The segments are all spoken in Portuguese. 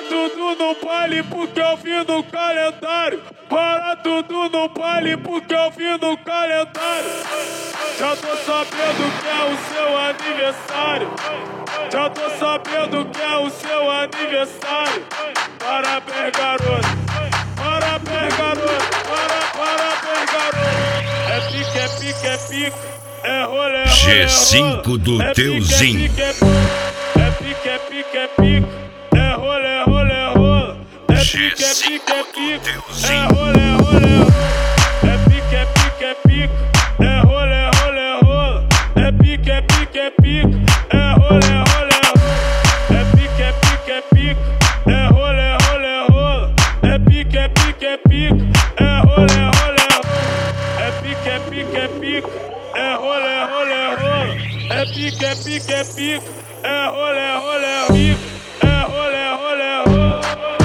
tudo no baile porque eu vi no calendário. Para tudo no baile porque eu vi no calendário. Já tô sabendo que é o seu aniversário. Já tô sabendo que é o seu aniversário. Parabéns, garoto. Parabéns, garoto. Parabéns, garoto. É pique, é pique, é pique. É rolê, G5 do Teuzinho. É pique, é pique, é pique. É rolê, rolê, rola. É pique, é pique, é pique. É rolê, rolê, rola. É pique, é pique, é pique. É rolê, rolê, rola. É pique, é pique, é pique. É rolê, rolê, rola. É pique, é pique, é pique. É rolê, rolê, rola. É pique, é pique, é pique. É rolê, rolê, rola. É pique, é pique, é pique. É rolê, rolê, rola. É pique, é pique, é pique. É rolê, rolê, pique. É rolê, rolê, rola.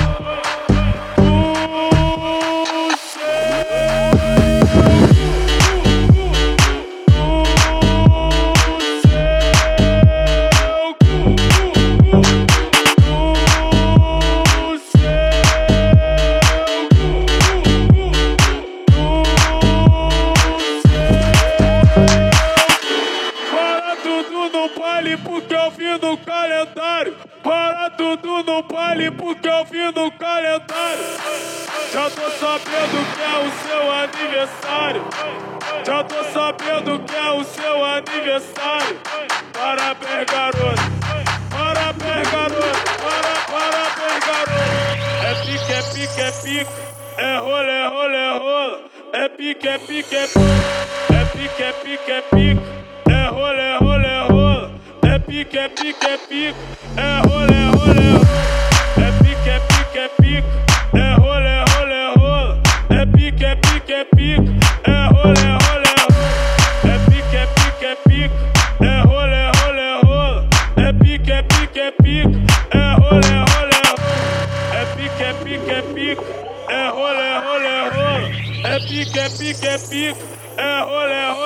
Porque eu vi no calendário. Para tudo no baile porque eu vi no calendário. Já tô sabendo que é o seu aniversário. Já tô sabendo que é o seu aniversário. Parabéns, garoto. Parabéns, garoto. Parabéns, garoto. É pique, é pique, é pique. É rolê, rolê, rola. É pique, é pique, é pique. É pique, é pique, é pique. É rolê, rolê, rola. É pique, é pique, é pique. É rolê, rolê, rola. É pique, é pique, é pique. É rolê, rolê, rola. É pique, é pique, é pique. É rolê, rolê, rola. É pique, é pique, é pique. É rolê, rolê, rola. É pique, é pique, é pique. É rolê, rolê, rola. É pique, é pique, é pique. É rolê, rolê, rola. É pique, é pique, é pique. É rolê, rolê.